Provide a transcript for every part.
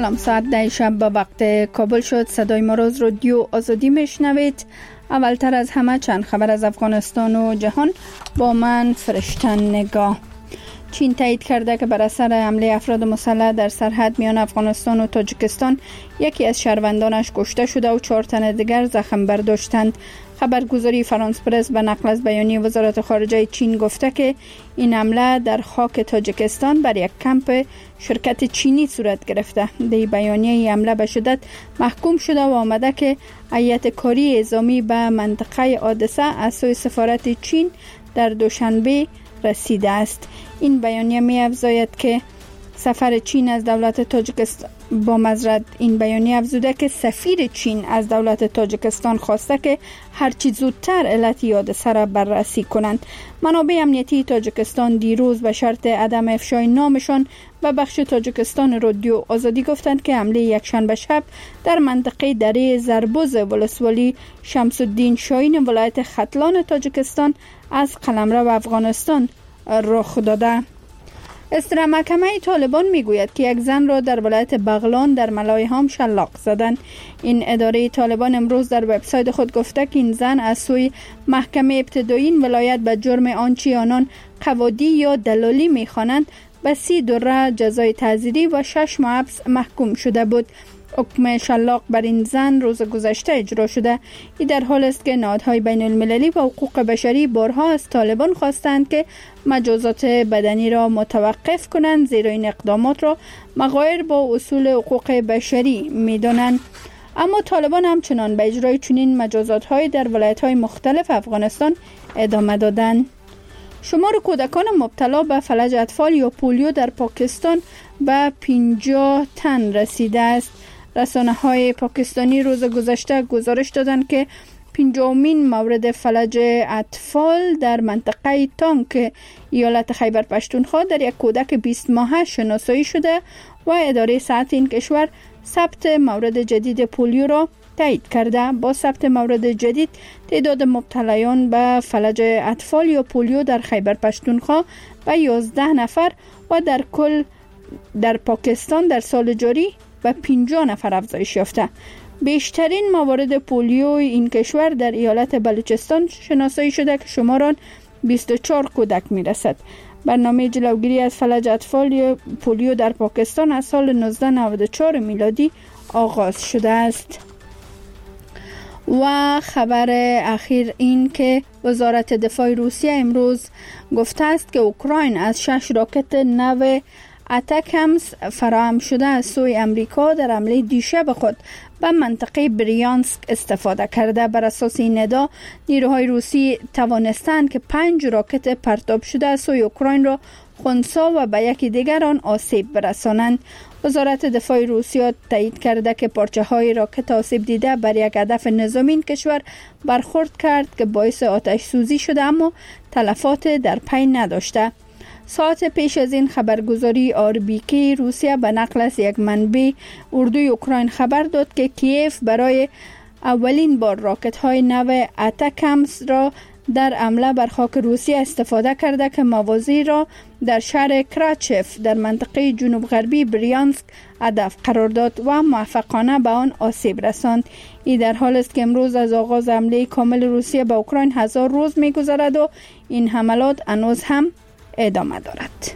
سلام، ساعت 10 شب به وقت کابل شد. صدای ما از رادیو آزادی میشنوید. اولتر از همه چند خبر از افغانستان و جهان با من فرشته نگاه. چین تایید کرده که بر اثر حمله افراد مسلح در سرحد میان افغانستان و تاجیکستان یکی از شهروندانش کشته شده و 4 تن دیگر زخم برداشتند. خبرگزاری فرانس پرس به نقل از بیانیه وزارت خارجه چین گفته که این حمله در خاک تاجیکستان بر یک کمپ شرکت چینی صورت گرفته. در بیانیه این حمله به شدت محکوم شده و آمده که هیئت کاری اعزامی به منطقه حادثه از سوی سفارت چین در دوشنبه رسیده است. این بیانیه می افزاید که سفیر چین از دولت تاجیکستان این بیانیه افزوده که سفیر چین از دولت تاجیکستان خواسته که هرچی زودتر علت حادثه را بررسی کنند. منابع امنیتی تاجیکستان دیروز به شرط عدم افشای نامشان به بخش تاجیکستان رادیو آزادی گفتند که حمله یکشنبه شب در منطقه دره زربوز ولسوالی شمس الدین شاهین ولایت ختلان تاجیکستان از قلمرو افغانستان رخ داده. اصدار محکمه طالبان میگوید که یک زن را در ولایت بغلان در ملایهام شلاق زدند. این اداره طالبان امروز در وبسایت خود گفته که این زن از سوی محکمه ابتدایی این ولایت به جرم آنچه آنان قوادی یا دلالی میخوانند به 30 دوره جزای تعزیری و 6 ماه حبس محکوم شده بود. حکم شلاق بر این زن روز گذشته اجرا شده. این در حال است که نهادهای بین المللی و حقوق بشری بارها از طالبان خواستند که مجازات بدنی را متوقف کنند، زیرا این اقدامات را مغایر با اصول حقوق بشری می‌دانند. اما طالبان همچنان به اجرای چنین مجازات‌های در ولایت‌های مختلف افغانستان ادامه دادند. شمار کودکان مبتلا به فلج اطفال یا پولیو در پاکستان به 50 تن رسیده است. رسانه‌های پاکستانی روز گذشته گزارش دادند که 50مین مورد فلج اطفال در منطقه تانک ایالت خیبر پشتونخوا در یک کودک 20 ماهه شناسایی شده و اداره صحت این کشور ثبت مورد جدید پولیو را تایید کرده. با ثبت مورد جدید تعداد مبتلایان به فلج اطفال یا پولیو در خیبر پشتونخوا به 11 نفر و در کل در پاکستان در سال جاری به 50 نفر افزایش یافته. بیشترین موارد پولیو این کشور در ایالت بلوچستان شناسایی شده که شمار آن 24 کودک میرسد. برنامه جلوگیری از فلج اطفال یا پولیو در پاکستان از سال 1994 میلادی آغاز شده است. و خبر اخیر این که وزارت دفاع روسیه امروز گفته است که اوکراین از 6 راکت نو اتکمز فراهم شده از سوی امریکا در حمله دیشب خود به منطقه بریانسک استفاده کرده. بر اساس این ادعا نیروهای روسی توانستند که 5 راکت پرتاب شده از سوی اوکراین را خنثی و به یکی دیگر آن آسیب برسانند. وزارت دفاع روسیه تایید کرده که پارچه‌های راکت آسیب دیده بر یک هدف نظامی این کشور برخورد کرد که باعث آتش سوزی شده اما تلفات در پی نداشته. ساعت پیش از این خبرگزاری RBK روسیه به نقل از یک منبع اردوی اوکراین خبر داد که کیف برای اولین بار راکت‌های نو اتکمز را در حمله بر خاک روسیه استفاده کرده که موازی را در شهر کراچف در منطقه جنوب غربی بریانسک هدف قرار داد و موفقانه به آن آسیب رساند. این در حال است که امروز از آغاز حمله کامل روسیه به اوکراین 1000 روز می‌گذرد و این حملات هنوز هم ادامه دارد.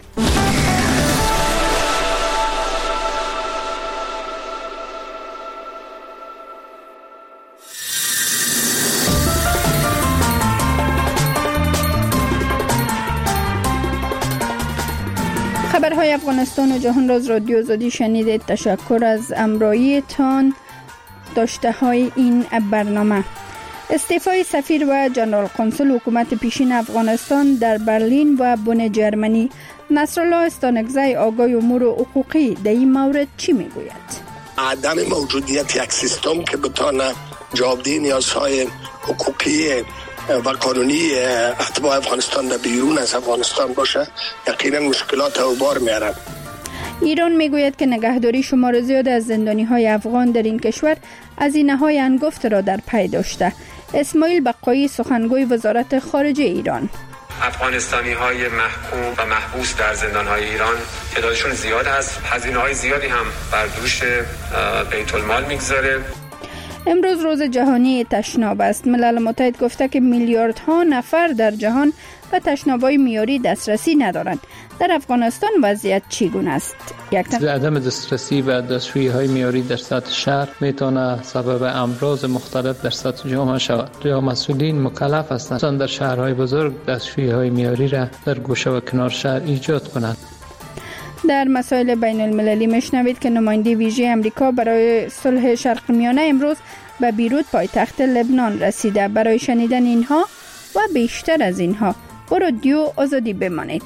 خبرهای افغانستان و جهان را از رادیو آزادی شنیدید. تشکر از همراهیتان. داشته های این برنامه: استعفای سفیر و جنرال قنسل حکومت پیشین افغانستان در برلین و بن جرمنی. نصرالله استانکزی آگاه امور حقوقی در این مورد چی میگوید؟ عدم موجودیت یک سیستم که بتانه جوابدهی نیازهای حقوقی و قانونی اتباع افغانستان در بیرون از افغانستان باشه یقینا مشکلات او بار میارن. ایران میگوید که نگهداری شمار زیاد از زندانی‌های افغان در این کشور هزینه‌های هنگفت را در پی داشته. اسماعیل بقایی سخنگوی وزارت خارجه ایران: افغانستانی‌های محکوم و محبوس در زندان‌های ایران تعدادشون زیاد هست. هزینه‌های زیادی هم بر دوش بیت المال میگذاره. امروز روز جهانی تشناب است. ملل متحد گفته که میلیاردها نفر در جهان به تشناب‌های معیاری دسترسی ندارند. در افغانستان وضعیت چگونه است؟ عدم دسترسی به دستشویی‌های معیاری در سطح شهر میتونه سبب امراض مختلف در سطح جامعه شود. مسئولین مکلف هستند در شهرهای بزرگ دستشویی‌های معیاری را در گوشه و کنار شهر ایجاد کنند. در مسائل بین المللی میشنوید که نماینده ویژه امریکا برای صلح شرق میانه امروز به بیروت پایتخت لبنان رسیده. برای شنیدن اینها و بیشتر از اینها با رادیو آزادی بمانید.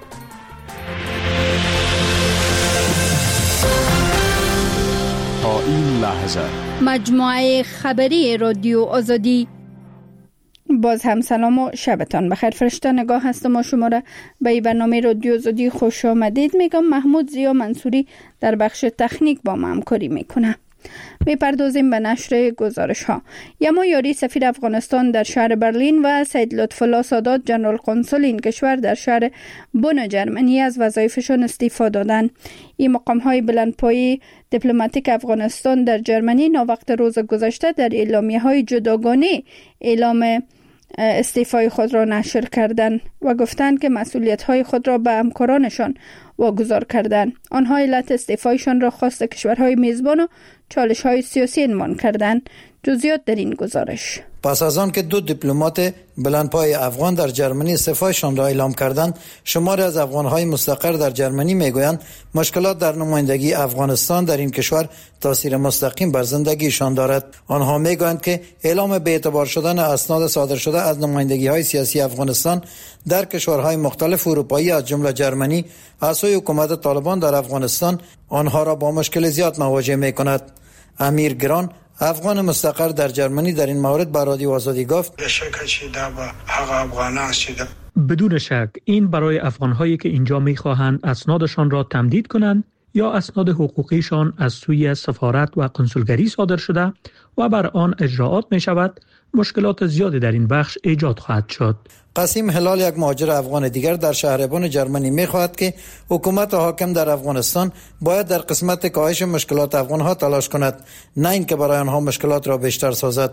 تا این لحظه مجموعه خبری رادیو آزادی. باز هم سلام و شبتان بخیر. فرشته نگاه هستم و شما را به این برنامه رادیو آزادی خوش آمدید میگم. محمود زیا منصوری در بخش تکنیک با ما همکاری میکنه. میپردازیم به نشر گزارش ها. یما یاری سفیر افغانستان در شهر برلین و سید لطفالله سادات جنرال قنصل این کشور در شهر بن جرمنی از وظایفشان استعفا دادند. این مقام های بلندپایه دیپلماتیک افغانستان در جرمنی ناوقت روز گذشته در اعلامیه های جداگانه اعلام استعفای خود را نشر کردند و گفتند که مسئولیت های خود را به همکارانشان واگذار کردند. آنها علت استعفایشان را خواست کشورهای میزبان و چالش های سیاسی عنوان کردند. جزئیات در این گزارش. پس از آن که دو دیپلمات بلندپای افغان در جرمنی استعفایشان را اعلام کردند، شماری از افغان‌های مستقر در جرمنی میگویند مشکلات در نمایندگی افغانستان در این کشور تاثیر مستقیم بر زندگیشان دارد. آنها میگویند که اعلام بی‌اعتبار شدن اسناد صادر شده از نمایندگی‌های سیاسی افغانستان در کشورهای مختلف اروپایی از جمله جرمنی از سوی حکومت طالبان در افغانستان آنها را با مشکل زیاد مواجه می‌کند. امیر گران افغان مستقر در جرمنی در این مورد به رادیو آزادی گفت بدون شک این برای افغان‌هایی که اینجا می‌خواهند اسنادشان را تمدید کنند یا اسناد حقوقیشان از سوی سفارت و کنسولگری صادر شده و بر آن اجراعات می‌شود مشکلات زیادی در این بخش ایجاد خواهد شد. قاسم هلال یک مهاجر افغان دیگر در شهر بن جرمنی می‌خواهد که حکومت حاکم در افغانستان باید در قسمت کاهش مشکلات افغان‌ها تلاش کند، نه اینکه برای آنها مشکلات را بیشتر سازد.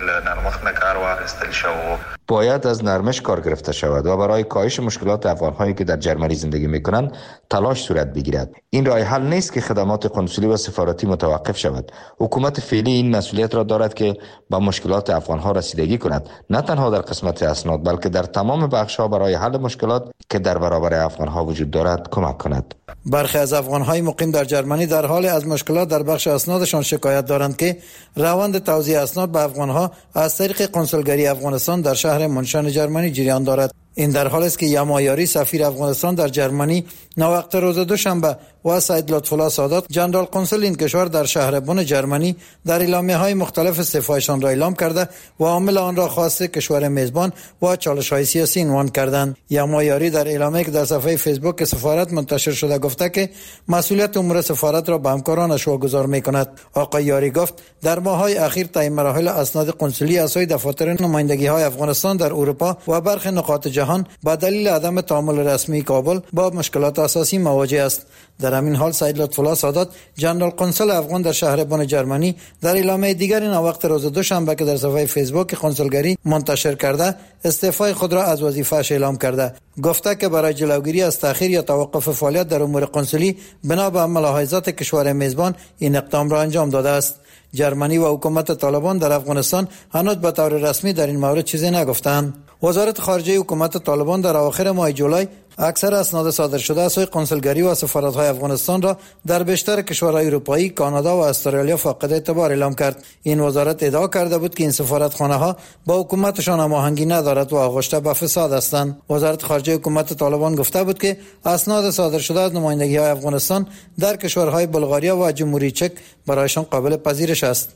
باید از نرمش کار گرفته شود و برای کاهش مشکلات افغان‌هایی که در جرمنی زندگی می‌کنند تلاش صورت بگیرد. این راه حل نیست که خدمات قنسولی و سفارتی متوقف شود. حکومت فعلی این مسئولیت را دارد که با مشکلات افغان‌ها رسیدگی کند، نه تنها در قسمت اسناد بلکه در تمام بخش‌ها برای حل مشکلات که در برابر افغان‌ها وجود دارد کمک کند. برخی از افغان‌های مقیم در جرمنی در حال از مشکلات در بخش اسنادشان شکایت دارند که روند توزیع اسناد به افغان‌ها از طریق کنسولگری افغانستان در شهر منشن جرمنی جریان دارد. این در حالی است که یما یاری سفیر افغانستان در جرمنی ناوقت روز دوشنبه و سید لطفالله سادات جنرال قنصل این کشور در شهر بن جرمنی در اعلامیه‌های مختلف استعفایشان را اعلام کرده و عامل آن را خواست کشور میزبان و چالش‌های سیاسی عنوان کردند. یما یاری در اعلامیه‌ای که در صفحه فیسبوک سفارت منتشر شده گفته که مسئولیت امور سفارت را به همکارانش واگذار می‌کند. آقای یاری گفت در ماه‌های اخیر طی مراحل اسناد قنسولی از سوی دفاتر نمایندگی‌های افغانستان در اروپا و برخی نقاط جهان با دلیل عدم تعامل رسمی کابل با مشکلات اساسی مواجه است. در همین حال سید لطفالله سادات جنرال قنصل افغان در شهر بن جرمنی در اعلامیه دیگری ناوقت روز دوشنبه که در صفحه فیسبوک کنسولگری منتشر کرده استعفای خود را از وظیفه‌اش اعلام کرده. گفته که برای جلوگیری از تأخیر یا توقف فعالیت در امور قنسولی بنا به ملاحظات کشور میزبان این اقدام را انجام داده است. جرمنی و حکومت طالبان در افغانستان هنوز به طور رسمی در این مورد چیزی نگفتند. وزارت خارجه حکومت طالبان در اواخر ماه جولای اکثر اسناد صادر شده از سوی کنسولگری و سفارت‌های افغانستان را در بیشتر کشورهای اروپایی، کانادا و استرالیا فاقد اعتبار اعلام کرد. این وزارت ادعا کرده بود که این سفارتخانه‌ها با حکومتشان هماهنگی ندارد و آغشته به فساد هستند. وزارت خارجه حکومت طالبان گفته بود که اسناد صادر شده از نمایندگی‌های افغانستان در کشورهای بلغاریا و جمهوری چک برایشان قابل پذیرش است.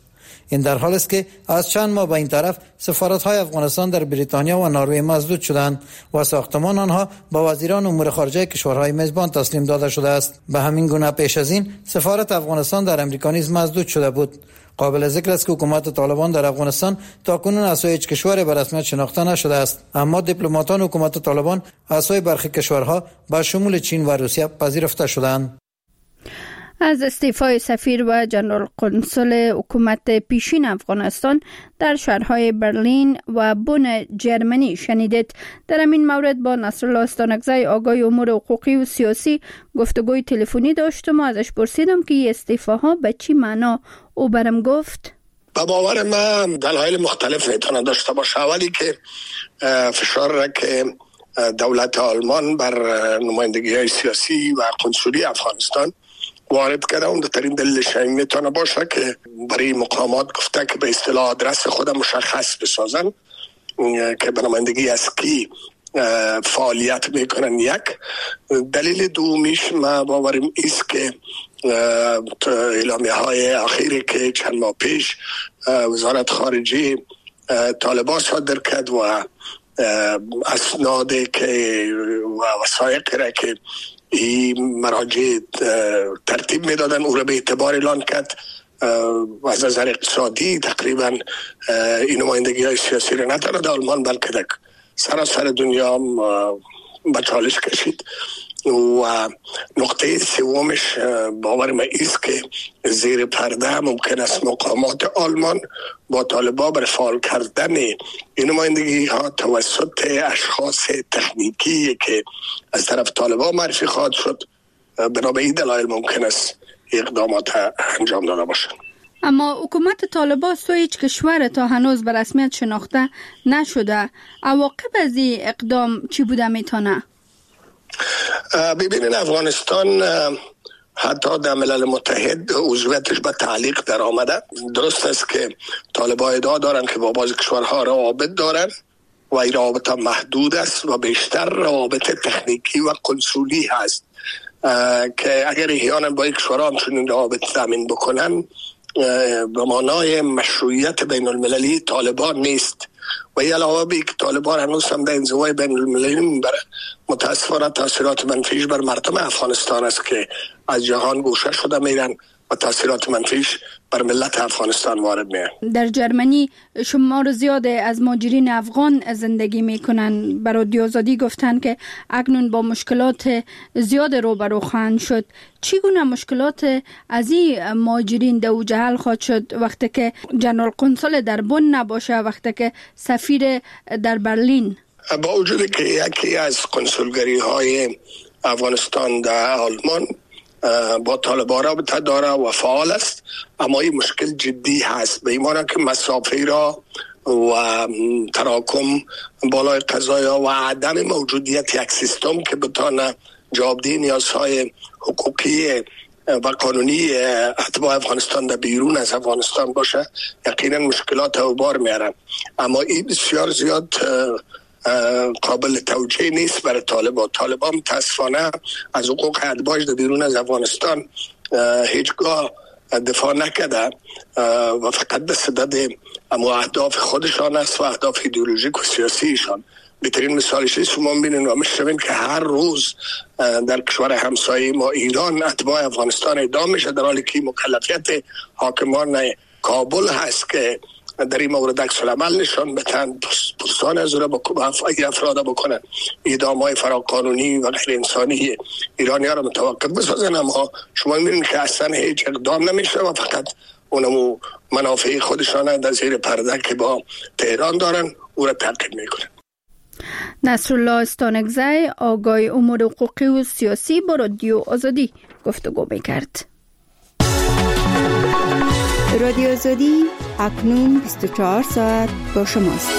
این در حال است که از چند ماه به این طرف سفارت‌های افغانستان در بریتانیا و نروژ مسدود شدند و ساختمان آنها به وزیران امور خارجه کشورهای میزبان تسلیم داده شده است. به همین گونه پیش از این سفارت افغانستان در امریکا نیز مسدود شده بود. قابل ذکر است که حکومت طالبان در افغانستان تاکنون از هیچ کشوری به رسمیت شناخته نشده است، اما دیپلماتان حکومت طالبان از برخی کشورها با شمول چین و روسیه پذیرفته شدند. از استعفای سفیر و جنرال قنصل حکومت پیشین افغانستان در شهرهای برلین و بن جرمنی شنیدید. در این مورد با نصرالله استانکزی آگای امور حقوقی و سیاسی گفتگوی تلفنی داشتم و ازش پرسیدم که این استعفاها به چی معنا. او برم گفت به باور من دلایل مختلف میتونه داشته باشه. اولی که فشار را که دولت آلمان بر نمایندگی‌های سیاسی و قنصلی افغانستان وارد کرده، اون ترین دلیلش میتونه باشه که برای مقامات گفته که به اصطلاح آدرس خود مشخص بسازن که به نمایندگی از کی فعالیت میکنن. یک دلیل دومیش ما باوریم ایست که اعلامیه های اخیری که چند ماه پیش وزارت خارجه طالبان صادر کرد و اسنادی که و وثایقی را که این مراجع ترتیب میدادن او را به اعتبار اعلان کرد از نظر اقتصادی تقریبا این نمایندگی های سیاسی را نه تنها در آلمان بلکه در سراسر دنیا به چالش کشید. و نقطه سومش باور من ایست که زیر پرده ممکن است مقامات آلمان با طالبان بر فعال کردن این نمایندگی ها توسط اشخاص تکنیکی که از طرف طالبان معرفی خواهد شد، بنا به این دلایل ممکن است اقدامات انجام داده باشند. اما حکومت طالبان هیچ کشور تا هنوز به رسمیت شناخته نشده. عواقب از این اقدام چی بوده میتونه؟ ببینید افغانستان حتی در ملل متحد عضویتش به تعلیق در آمده. درست است که طالبان ادعا دارن که با بعضی کشورها روابط دارن و این روابط محدود است و بیشتر روابط تکنیکی و قنصلی هست که اگر احیانا با یک کشورها همچنین روابط تامین بکنن به معنای مشروعیت بین المللی طالبان نیست. و این علاوه بی که طالبان هنوز هم در انزوای بین المللی میبره، متاسفانه تاثیرات منفیش بر مردم افغانستان است که از جهان گوشه شده میرن و تاثیرات منفیش بر ملت افغانستان وارد میاد. در جرمنی شمار زیاد از مهاجرین افغان زندگی میکنن. برای رادیو آزادی گفتن که اکنون با مشکلات زیاد روبرو خواهند شد. چگونه مشکلات از این مهاجرین دوجه حل خواهد شد وقتی که جنرال قنصل در بن نباشه، وقتی که سفیر در برلین؟ با وجودی که یکی از قنصلگری های افغانستان در آلمان با طالبان رابطه داره و فعال است، اما این مشکل جدی هست به این معنی که مسافه را و تراکم بالای قضایا و عدم موجودیت یک سیستم که بتانه جوابدهی نیازهای حقوقی و قانونی اتباع افغانستان در بیرون از افغانستان باشه یقینا مشکلات او بار میارن. اما این بسیار زیاد قابل توجیه نیست برای طالبان متاسفانه از حقوق اتباعش در بیرون از افغانستان هیچگاه دفاع نکرده و فقط به صدد اما اهداف خودشان است و اهداف ایدئولوژیک و سیاسیشان. بهترین مثالش شما می‌بینید و می‌شنوین که هر روز در کشور همسایه ما ایران اتباع افغانستان اعدام میشه، در حالی که مکلفیت حاکمان کابل هست که در این مورد عکس العمل نشان بدن، پرسان از را افراد بکنن، اعدام‌های فراقانونی و غیر انسانی ایرانی‌ها را متوقف بسازن. اما شما می‌بینید که اصلا هیچ اقدام نمیشه و فقط اونمو منافع خودشان در زیر پرده که با تهران دارن او را تعقیب میکنن. نصرالله استانکزی آگای امور حقوقی و سیاسی با رادیو آزادی گفتگو میکرد. رادیو آزادی اکنون 24 ساعت با شماست.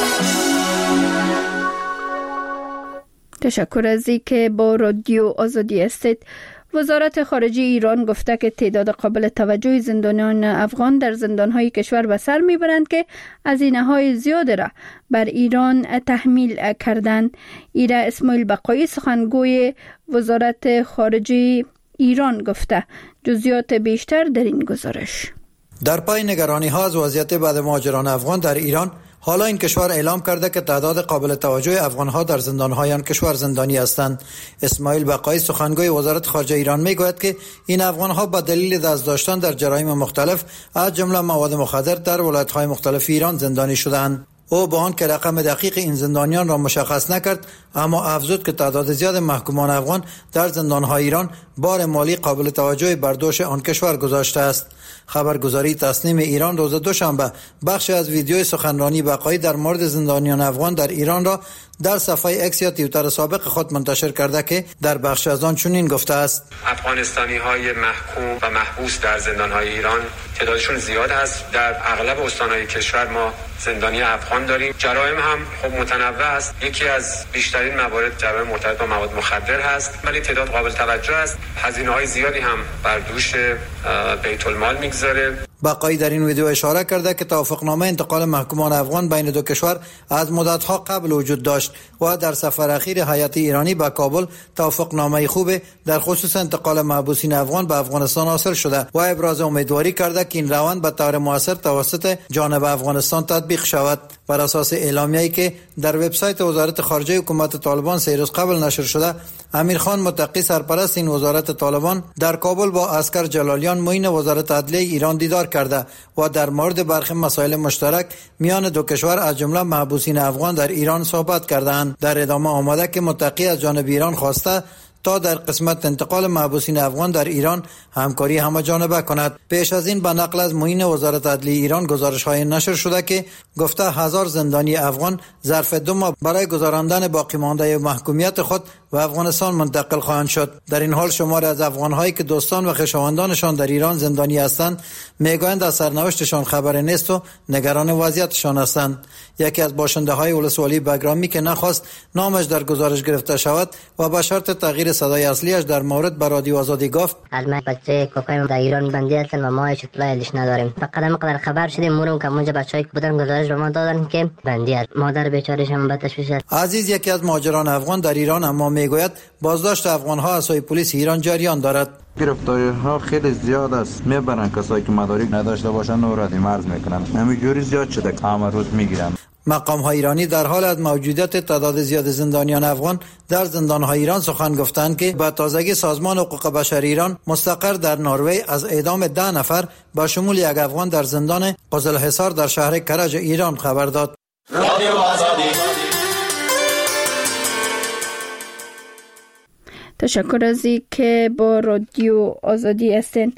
تشکر از اینکه با رادیو آزادی هستید. وزارت خارجه ایران گفته که تعداد قابل توجه زندانیان افغان در زندانهای کشور به سر میبرند که هزینه‌های زیاد را بر ایران تحمیل کردند. ایره اسماعیل بقایی سخنگوی وزارت خارجه ایران گفته. جزئیات بیشتر در این گزارش. در پای نگرانی ها از وضعیت بعد مهاجران افغان در ایران، حالا این کشور اعلام کرده که تعداد قابل توجه افغان ها در زندان های آن کشور زندانی هستند. اسماعیل بقایی سخنگوی وزارت خارجه ایران میگوید که این افغان ها به دلیل دست داشتن در جرایم مختلف از جمله مواد مخدر در ولایت های مختلف ایران زندانی شدند. او با آن که رقم دقیق این زندانیان را مشخص نکرد، اما افزود که تعداد زیاد محکومان افغان در زندان‌های ایران بار مالی قابل توجهی بر دوش آن کشور گذاشته است. خبرگزاری تصنیم ایران روز دوشنبه بخشی از ویدیوی سخنرانی بقایی در مورد زندانیان افغان در ایران را در صفحه اکس یا توییتر سابق خود منتشر کرده که در بخش از آن چنین گفته است: افغانستانی‌های محکوم و محبوس در زندان‌های ایران تعدادشون زیاد است. در اغلب استان‌های کشور ما زندانی افغان داریم. جرایم هم خب متنوع است. یکی از بیشترین موارد جرایم مرتبط با مواد مخدر هست، ولی تعداد قابل توجه است. هزینه‌های زیادی هم بر دوش بیت المال میگذاره. بقایی در این ویدیو اشاره کرده که توافقنامه انتقال محکومان افغان بین دو کشور از مدت‌ها قبل وجود داشت و در سفر اخیر هیئت ایرانی به کابل توافقنامه خوب در خصوص انتقال محبوسین افغان به افغانستان حاصل شده و ابراز امیدواری کرده که این روند به طور مؤثر توسط جانب افغانستان تطبیق شود. بر اساس اعلامیه‌ای که در وبسایت وزارت خارجه حکومت طالبان 3 روز قبل نشر شده، امیرخان متقی سرپرست این وزارت طالبان در کابل با عسکر جلالیان معین وزارت عدلیه ایران دیدار کرده و در مورد برخی مسائل مشترک میان دو کشور از جمله محبوسین افغان در ایران صحبت کردند. در ادامه آمده که متقی از جانب ایران خواسته تا در قسمت انتقال محبوسین افغان در ایران همکاری همه جانبه کند. پیش از این به نقل از معین وزارت عدلیه ایران گزارش‌های نشر شده که گفته 1000 زندانی افغان ظرف 2 ماه برای گذراندن باقی مانده محکومیت خود و افغانستان منتقل خواهند شد. در این حال شماری از افغان‌هایی که دوستان و خویشاوندانشان در ایران زندانی هستند میگویند از سرنوشتشان خبر نیست و نگران وضعیتشان هستند. یکی از باشنده‌های ولسوالی بگرامی که نخواست نامش در گزارش گرفته شود و به شرط تغییر صدای اصلیش در مورد به رادیو آزادی گفت: از من بچه کوکایم در ایران بندی هستن و ما هیچ اطلاعی نداریم. فقط همینقدر خبر شدیم مورم که اونجا بچه‌ای که بودن گزارش به ما دادن که بندی است. مادر بیچاره‌ش هم به تشویش است. عزیز یکی از مهاجران افغان در ایران اما میگوید بازداشت افغان‌ها از سوی پلیس ایران جریان دارد. گرفتاری‌ها خیلی زیاد است. میبرن کسایی که مدارک نداشته باشن نورادی مرز میکنن. همینجوری زیاد شده که همه روز میگیرن. مقام‌های ایرانی در حال از موجودیت تعداد زیاد زندانیان افغان در زندان‌های ایران سخن گفتند که با تازگی سازمان حقوق بشر ایران مستقر در نروژ از اعدام 10 نفر با شمول 1 افغان در زندان قزلحصار در شهر کرج ایران خبر داد. رادیو آزادی. تشکر از اینکه با رادیو آزادی هستین.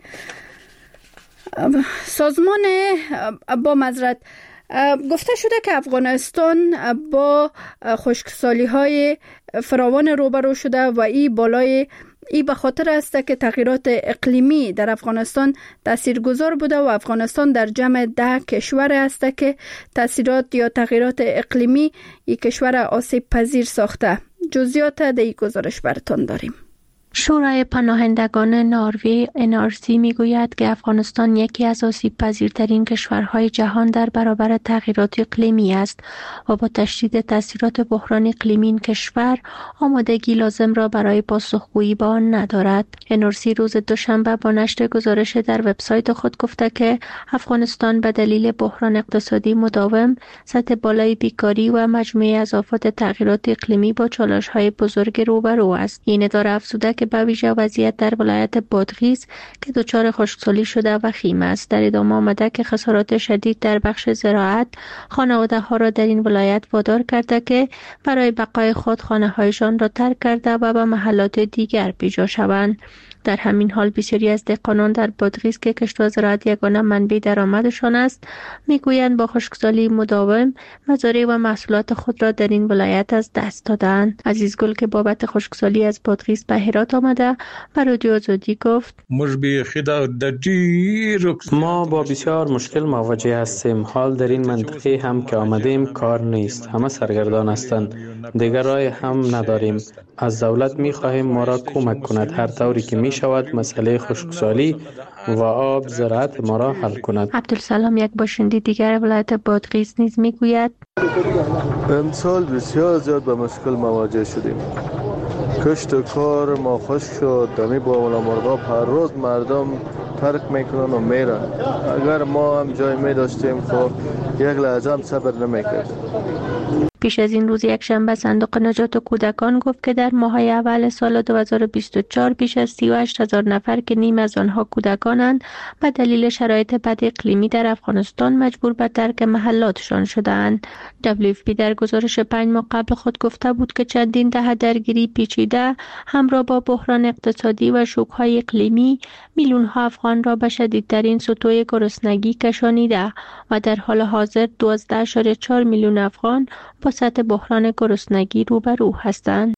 سازمان با معذرت گفته شده که افغانستان با خشکسالی‌های فراوان روبرو شده و ای به خاطر است که تغییرات اقلیمی در افغانستان تاثیرگذار بوده و افغانستان در جمع 10 کشور است که تاثیرات یا تغییرات اقلیمی این کشور آسیب پذیر ساخته. جزئیات در این گزارش براتون داریم. شورای پناهندگان نروژ NRC میگوید که افغانستان یکی از آسیب پذیرترین کشورهای جهان در برابر تغییرات اقلیمی است و با تشدید تاثیرات بحران اقلیمی این کشور آمادگی لازم را برای پاسخگویی به آن ندارد. NRC روز دوشنبه با نشر گزارش در وبسایت خود گفته که افغانستان به دلیل بحران اقتصادی مداوم، سطح بالای بیکاری و مجموعه از آفات تغییرات اقلیمی با چالش‌های بزرگ روبرو است. این اداره افزوده که به ویژه وضعیت در ولایت بادغیس که دچار خشکسالی شده وخیم است. در ادامه آمده که خسارات شدید در بخش زراعت خانواده‌ها را در این ولایت وادار کرده که برای بقای خود خانه‌هایشان را ترک کرده و به محلات دیگر پیجا شوند. در همین حال بسیاری از دهقانان در بادغیس که کشت و زراعت یگانه منبع درآمدشان است میگویند با خشکسالی مداوم مزارع و محصولات خود را در این ولایت از دست دادند. عزیزگل که بابت خشکسالی از بادغیس به هرات آمده به رادیو آزادی گفت: ما با بسیار مشکل مواجه هستیم. حال در این منطقه هم که آمدیم کار نیست، همه سرگردان هستند، دیگر راه هم نداریم. از دولت می‌خواهیم ما را کمک کند هر طوری که می‌شود مسئله خشکسالی و آب زراعت ما را حل کند. عبدالسلام یک باشنده دیگر ولایت بادغیس نیز میگوید: امسال بسیار زیاد به مشکل مواجه شدیم. کشت و کار ما خشک شد. دمی با مرغاب هر روز مردم ترک میکنن و میرن. اگر ما هم جای می داشتیم خب یک لحظه هم صبر نمیکردیم. پیش از این روز یکشنبه صندوق نجات کودکان گفت که در ماه‌های اول سال 2024 بیش از 38,000 نفر که نیم از آنها کودکانند به دلیل شرایط بد اقلیمی در افغانستان مجبور به ترک محلاتشان شدند. WFP در گزارش 5 ماه قبل خود گفته بود که چندین دهه درگیری پیچیده همراه با بحران اقتصادی و شوک‌های اقلیمی میلیون‌ها افغان را به شدیدترین سطوح گرسنگی کشانیده و در حال حاضر 12.4 میلیون افغان با سطح بحران گرسنگی روبرو هستند.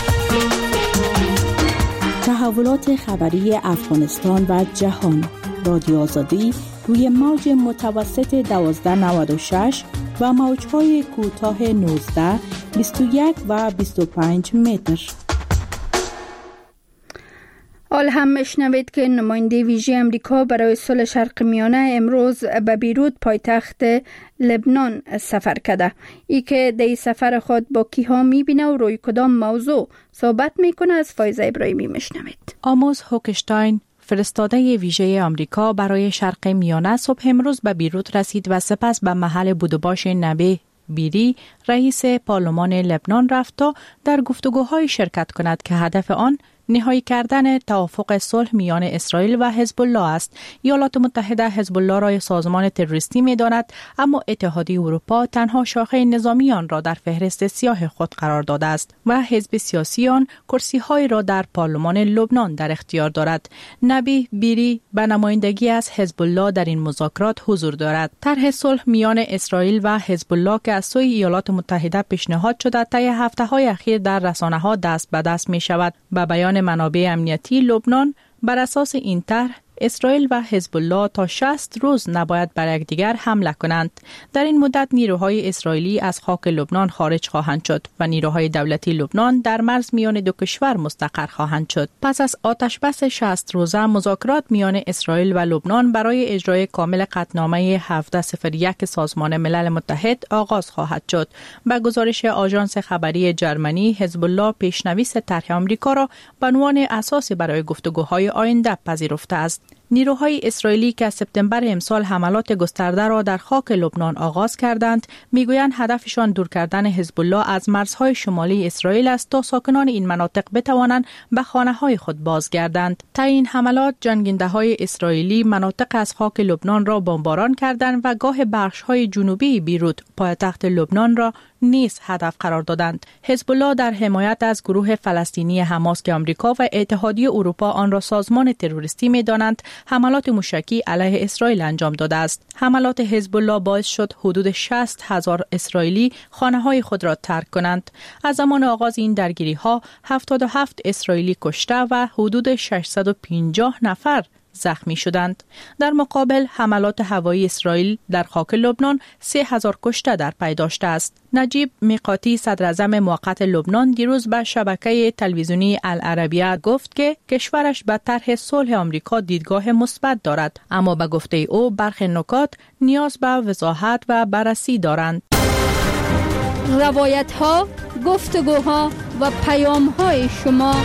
تحولات خبری افغانستان و جهان. رادیو آزادی روی موج متوسط 1296 و موج‌های کوتاه 19، 21 و 25 متر. حال هم میشنوید که نماینده ویژه امریکا برای صلح شرق میانه امروز به بیروت پایتخت لبنان سفر کرده. ای که در سفر خود با کیها میبینه و روی کدام موضوع صحبت میکنه از فایزه ابراهیمی میشنوید. آموز هوکشتاین فرستاده ویژه آمریکا برای شرق میانه صبح امروز به بیروت رسید و سپس به محل بود و باش نبی بیری رئیس پارلمان لبنان رفت تا در گفتگوهای شرکت کند که هدف آن نهایی کردن توافق صلح میان اسرائیل و حزب الله است. ایالات متحده حزب الله را سازمان تروریستی می‌داند، اما اتحادیه اروپا تنها شاخه نظامی آن را در فهرست سیاه خود قرار داده است و حزب سیاسی آن کرسی‌های را در پارلمان لبنان در اختیار دارد. نبی بیری به نمایندگی از حزب الله در این مذاکرات حضور دارد. طرح صلح میان اسرائیل و حزب الله که از سوی ایالات متحده پیشنهاد شده طی هفته‌های اخیر در رسانه‌ها دست به دست می‌شود. به بیان منابع امنیتی لبنان بر اساس این طرح اسرائیل و حزب الله تا 60 روز نباید بر یکدیگر حمله کنند. در این مدت نیروهای اسرائیلی از خاک لبنان خارج خواهند شد و نیروهای دولتی لبنان در مرز میان دو کشور مستقر خواهند شد. پس از آتشبس 60 روزه مذاکرات میان اسرائیل و لبنان برای اجرای کامل قطعنامه 1701 سازمان ملل متحد آغاز خواهد شد. به گزارش آژانس خبری جرمنی، حزب الله پیشنویس طرح آمریکا را به عنوان اساسی برای گفتگوهای آینده پذیرفته است. نیروهای اسرائیلی که از سپتامبر امسال حملات گسترده را در خاک لبنان آغاز کردند، میگویند هدفشان دور کردن حزب الله از مرزهای شمالی اسرائیل است تا ساکنان این مناطق بتوانند به خانه‌های خود بازگردند. طی این حملات جنگنده‌های اسرائیلی مناطق از خاک لبنان را بمباران کردند و گاه بخش‌های جنوبی بیروت، پایتخت لبنان را نیز هدف قرار دادند. حزب الله در حمایت از گروه فلسطینی حماس که آمریکا و اتحادیه اروپا آن را سازمان تروریستی می‌دانند، حملات موشکی علیه اسرائیل انجام داده است. حملات حزب الله باعث شد حدود 60,000 اسرائیلی خانه‌های خود را ترک کنند. از زمان آغاز این درگیری‌ها 77 اسرائیلی کشته و حدود 650 نفر زخمی شدند. در مقابل حملات هوایی اسرائیل در خاک لبنان 3,000 کشته در پی داشته است. نجیب میقاتی صدر اعظم موقت لبنان دیروز به شبکه تلویزیونی العربیه گفت که کشورش به طرح صلح آمریکا دیدگاه مثبت دارد، اما به گفته او برخی نکات نیاز به وضاحت و بررسی دارند. روایت‌ها، گفتگوها و پیام‌های شما.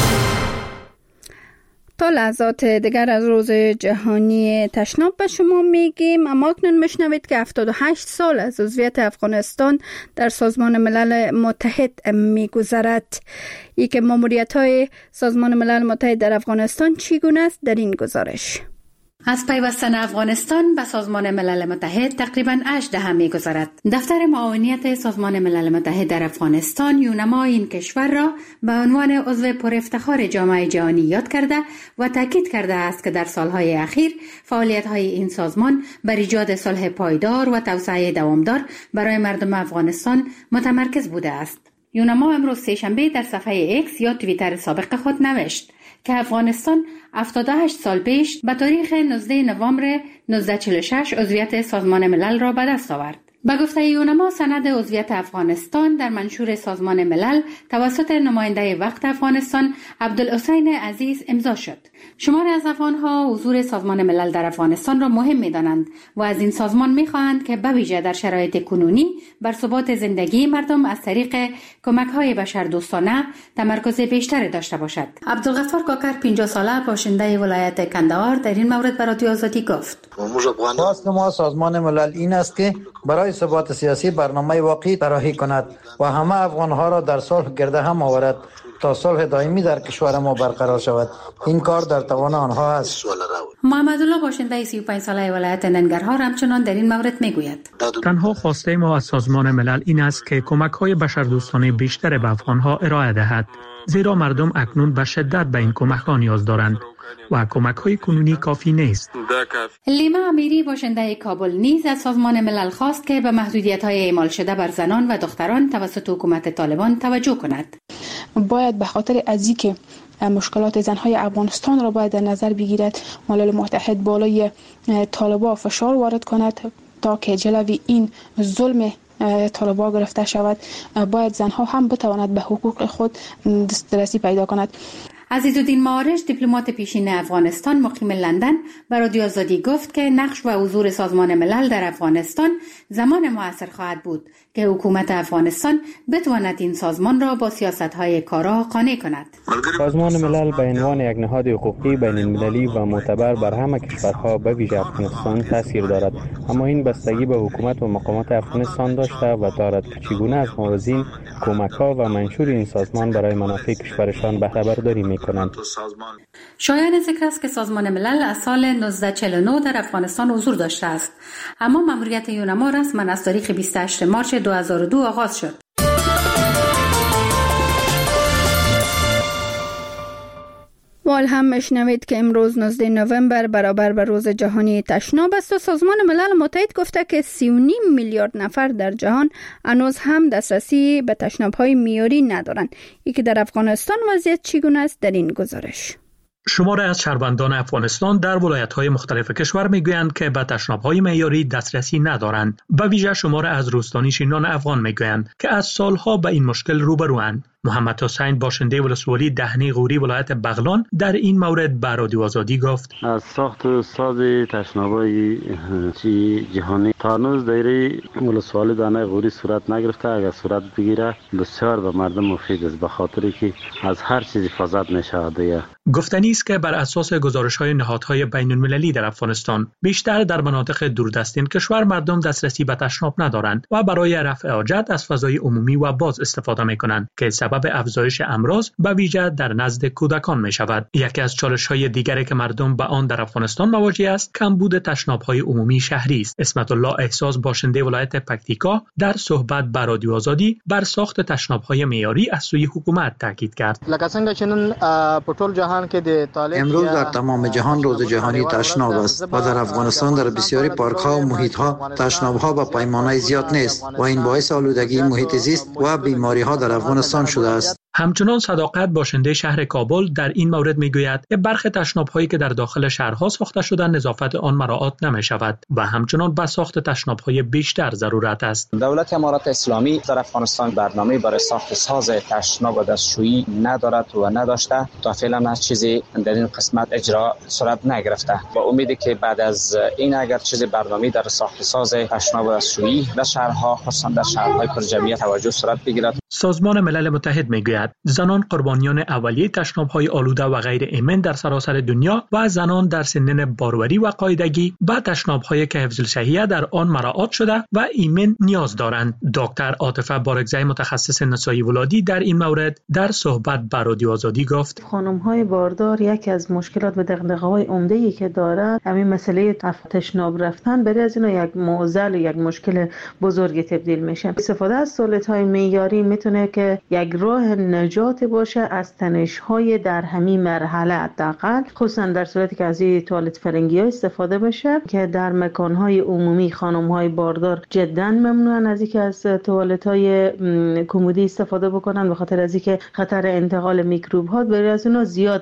تا لحظات دیگر از روز جهانی تشناب به شما میگیم، اما اکنون میشنوید که 78 سال از عضویت افغانستان در سازمان ملل متحد میگذرد. ای که ماموریت‌های سازمان ملل متحد در افغانستان چگونه است در این گزارش. از پیوستن افغانستان به سازمان ملل متحد تقریباً 8 دهه می‌گذرد. دفتر معاونیت سازمان ملل متحد در افغانستان یونما این کشور را به عنوان عضو پرافتخار جامعه جهانی یاد کرده و تاکید کرده است که در سالهای اخیر فعالیت‌های این سازمان بر ایجاد صلح پایدار و توسعه دوامدار برای مردم افغانستان متمرکز بوده است. یونما امروز سه‌شنبه در صفحه ایکس یا توییتر سابق خود نوشت که افغانستان 78 سال پیش به تاریخ 19 نوامبر 1946 عضویت سازمان ملل را به دست آورد. به گفته یونما سند عضویت افغانستان در منشور سازمان ملل توسط نماینده وقت افغانستان عبدالحسین عزیز امضا شد. شماری از افغانها حضور سازمان ملل در افغانستان را مهم می‌دانند و از این سازمان می‌خواهند که به ویژه در شرایط کنونی بر ثبات زندگی مردم از طریق کمک‌های بشردوستانه تمرکز بیشتری داشته باشد. عبدالغفار کاکر 50 ساله باشنده ولایت کندهار در این مورد به رادیو آزادی گفت: خواست ما سازمان ملل این است که برای ثبات سیاسی برنامه واقعی طراحی کند و همه افغانها را در صلح گرد هم آورد تا صلح دائمی در کشور ما برقرار شود. این کار در توان آنها است. محمدالله باشنده 35 ساله ولایت ننگرهار همچنان در این مورد میگوید: تنها خواسته ما از سازمان ملل این است که کمک‌های بشردوستانه بیشتر به افغانها ارائه دهد، زیرا مردم اکنون به شدت به این کمک‌ها نیاز دارند و کمک‌های کنونی کافی نیست. لیما امیری باشنده کابل نیز از سازمان ملل خواست که به محدودیت‌های اعمال شده بر زنان و دختران توسط حکومت طالبان توجه کند. باید به خاطر از اینکه مشکلات زنهای افغانستان را باید در نظر بگیرد، ملل متحد بالای طالبان فشار وارد کند تا که جلوی این ظلم طالبان گرفته شود. باید زنها هم بتواند به حقوق خود دسترسی پیدا کند. عزیزالدین معارج دیپلمات پیشین افغانستان مقیم لندن به رادیو آزادی گفت که نقش و حضور سازمان ملل در افغانستان زمان موثر خواهد بود که حکومت افغانستان بتواند این سازمان را با سیاست‌های کارا قانع کند. سازمان ملل به عنوان یک نهاد حقوقی بین المللی و معتبر بر همه کشورها به ویژه افغانستان تاثیر دارد، اما این بستگی به حکومت و مقامات افغانستان داشته و دارد که چگونه از موازین کمک‌ها و منشور این سازمان برای منافع کشورشان بهره برداری می‌کنند. شایان ذکر است که سازمان ملل از سال 1949 در افغانستان حضور داشته است، اما مأموریت یونما رسما از تاریخ 28 مارچ 2002 آغاز شد. وال هم مشنوید که امروز 19 نوامبر برابر به روز جهانی تشناب است و سازمان ملل متحد گفته که 3.5 میلیارد نفر در جهان هنوز هم دسترسی به تشناب‌های معیاری ندارند. یکی در افغانستان وضعیت چگونه است در این گزارش. شماری از شهروندان افغانستان در ولایت‌های مختلف کشور می‌گویند که به تشناب‌های معیاری دسترسی ندارند. به ویژه شماری از روستانی‌شینان افغان می‌گویند که از سالها به این مشکل روبروند. محمد حسین باشنده ولسوالی دهنی غوری ولایت بغلان در این مورد به رادیو آزادی گفت: از ساخت و ساز تشناب‌های جهانی تا هنوز دایره ولسوالی دهنی غوری صورت نگرفته. اگر صورت بگیره بسیار به مردم مفید است، به خاطری که از هر چیزی حفاظت می‌شود. گفتنی است که بر اساس گزارش‌های نهادهای بین‌المللی در افغانستان بیشتر در مناطق دوردست این کشور مردم دسترسی به تشناب ندارند و برای رفع حاجت از فضای عمومی و باز استفاده می‌کنند که سبب افزایش امراض به ویژه در نزد کودکان می‌شود. یکی از چالش‌های دیگری که مردم با آن در افغانستان مواجه است کمبود تشناب‌های عمومی شهری است. اسمت الله احساس باشنده ولایت پکتیکا در صحبت با رادیو آزادی بر ساخت تشناب‌های معیاری از سوی حکومت تاکید کرد. امروز در تمام جهان روز جهانی تشناب است و در افغانستان در بسیاری پارک‌ها و محیط‌ها تشناب‌ها به پیمانه زیاد نیست و این باعث آلودگی محیط زیست و بیماری‌ها در افغانستان شده است. همچنان صداقت باشنده شهر کابل در این مورد میگوید که برخی تشناب‌هایی که در داخل شهرها ساخته شده نظافت آن مراعات نمی‌شود و همچنان به ساخت تشناب‌های بیشتر ضرورت است. دولت امارات اسلامی در افغانستان برنامه برای ساخت ساز تشناب و دستشویی ندارد و نداشته. تا فعلا هیچ چیزی در این قسمت اجرا صورت نگرفته و امیدی که بعد از این اگر چیزی برنامه در ساخت ساز تشناب و دستشویی در شهرها خصوصا در شهرهای پرجمعیت توجه صورت بگیرد. سازمان ملل متحد میگوید زنان قربانیان اولیه تشناب‌های آلوده و غیر ایمن در سراسر دنیا و زنان در سنین باروری و قاعدگی به تشناب‌های که حفظ الشهیه در آن مراعات شده و ایمن نیاز دارند. دکتر عاطفه بارگزای متخصص نسایی ولادی در این مورد در صحبت با رادیو آزادی گفت: خانم‌های باردار یکی از مشکلات و دغدغه‌های عمده‌ای که دارند همین مسئله تشناب رفتن برای از اینا یک معضل یک مشکل بزرگی تبدیل میشه. استفاده از توالت‌های معیاری میتونه که یک راه نجات باشه از تنش‌های در همین مرحله، حداقل خصوصا در صورتی که از این توالت فرنگی‌ها استفاده بشه که در مکان‌های عمومی خانم‌های باردار جداً ممنوعن از اینکه از توالت‌های کمدی استفاده بکنن به خاطر از اینکه خطر انتقال میکروب‌ها برای از اونها زیاد میشه.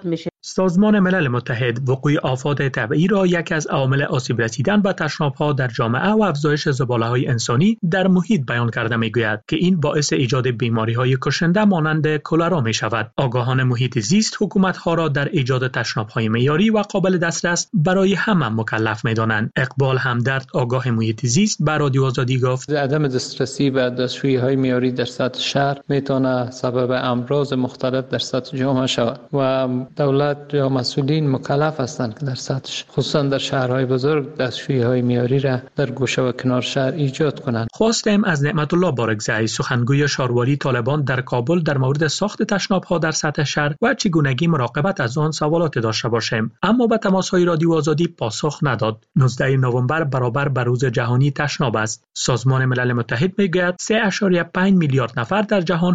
سازمان ملل متحد وقوع آفات طبیعی را یکی از عوامل آسیب رسیدن به تشناب‌ها در جامعه و افزایش زباله‌های انسانی در محیط بیان کرده می‌گوید که این باعث ایجاد بیماری‌های کشنده مانند کلرا می‌شود. آگاهان محیط زیست حکومت‌ها را در ایجاد تشناب‌های معیاری و قابل دسترس برای همه مکلف می‌دانند. اقبال همدرد آگاه محیط زیست به رادیو آزادی گفت: عدم دسترسی به دستشویی‌های معیاری در سطح شهر می‌تواند سبب امراض مختلف در سطح جامعه شود و دولت یا مسئولین مکلف هستند که در سطح خصوصا در شهرهای بزرگ دستشویی‌های معیاری را در گوشه و کنار شهر ایجاد کنند. خواستیم از نعمت الله بارکزئی سخنگوی شاروالی طالبان در کابل در مورد ساخت تشناب‌ها در سطح شهر و چگونگی مراقبت از آن سوالات داشته باشیم، اما به تماس‌های رادیو آزادی پاسخ نداد. 19 نوامبر برابر به روز جهانی تشناب است. سازمان ملل متحد میگوید 3.5 میلیارد نفر در جهان